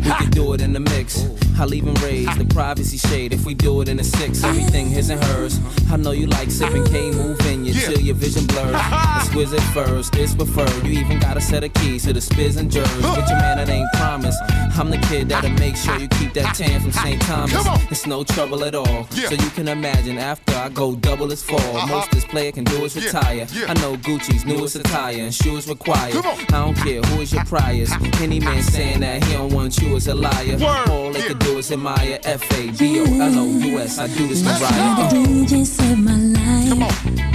We could do it in the mix. I'll even raise the privacy shade if we do it in the 6. Everything his and hers. I know you like sipping K, moving you till your vision blurs. Exquisite first, it's preferred. You even got a set of keys to the spiz and jers. With your man, it ain't promised. I'm the kid that'll make sure you keep that tan from St. Thomas. It's no trouble at all. So you can imagine after I go double as fall. Most this player can do is retire. I know Gucci's newest attire and shoes required. I don't care who is your priors. Any man saying that he don't want you is a liar. All they can do is admire. FABOLOUS. I do this for Ryan. The DJ saved my life. Come on.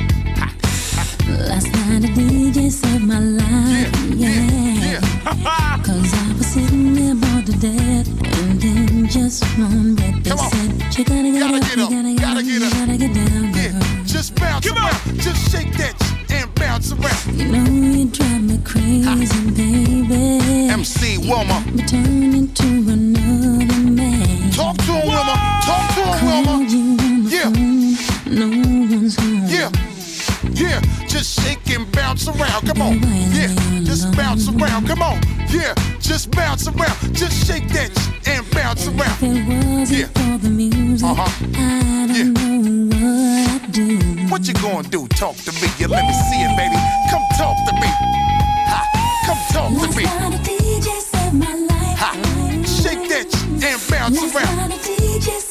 Last night the DJ saved my life. Yeah. Cause I was sitting there bored to death, and then just one breath they said, you gotta get up, you gotta get down, girl. Just bounce around, just shake that and bounce around. You know you drive me crazy, baby. MC Wilma. Me turn into another man. Talk to him, Wilma. Talk to him, Wilma. No one's home. Yeah, just shake and bounce around. Come on. Yeah, just bounce around. Come on. Yeah, just bounce around. Just shake that and bounce around. If it wasn't for the music, I don't know what I'd do. What you gonna do? Talk to me. You let me see it, baby. Come talk to me. Ha, come talk to me. Last night the DJ saved my life. Ha, shake that and bounce around. Last night the DJ